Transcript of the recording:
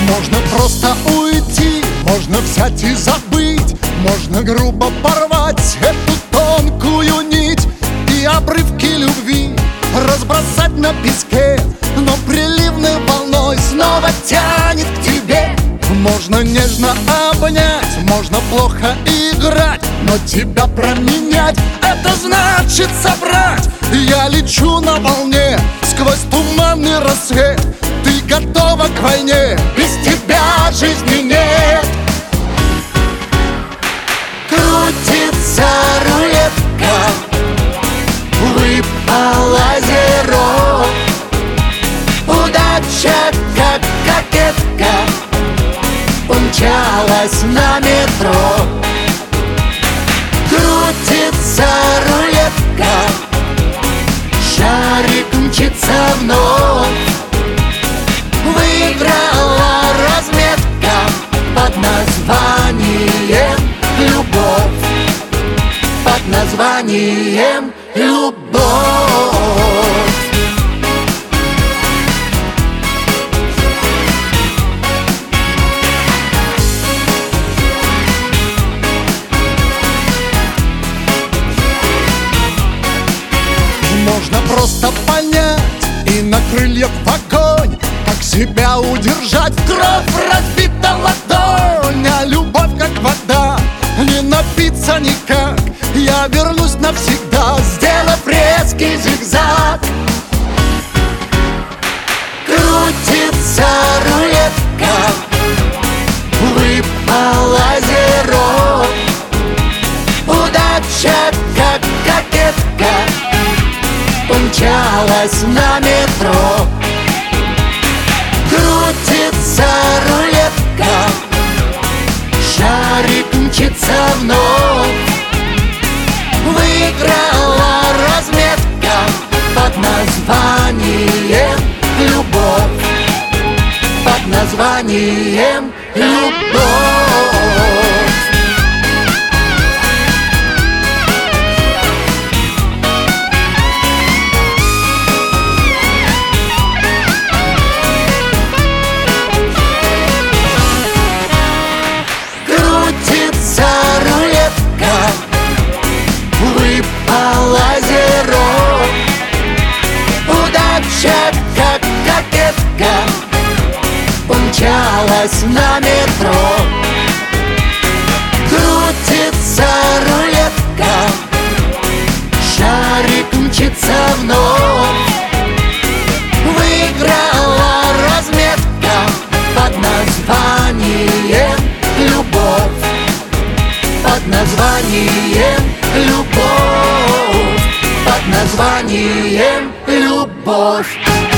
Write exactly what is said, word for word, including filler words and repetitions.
Можно просто уйти, можно взять и забыть, можно грубо порвать эту тонкую нить и обрывки любви разбросать на песке, но приливной волной снова тянет к тебе. Можно нежно обнять, можно плохо играть, но тебя променять — это значит собрать. Я лечу на волне сквозь туманный рассвет. Ты готова к войне, без тебя жизни нет. Крутится рулетка, выпал озерок. Удача, как кокетка, умчалась на метро. Крутится рулетка, шарик мчится вновь. Выиграла разметка под названием любовь, под названием любовь. Можно просто понять и на крыльях в огонь, как себя удержать, в кровь разбита ладонь. А любовь как вода, не напиться никак. Я вернусь навсегда, сделав резкий зигзаг. Крутится рулетка, выпал озерок. Удача, как кокетка, умчалась на метро. Крутится рулетка, шарик мчится вновь. Выиграла разметка под названием любовь, под названием любовь. Выпал озерок. Удача, как кокетка, умчалась на метро. Крутится рулетка, шарик мчится вновь. Выиграла разметка под названием любовь, под названием любовь, под названием любовь.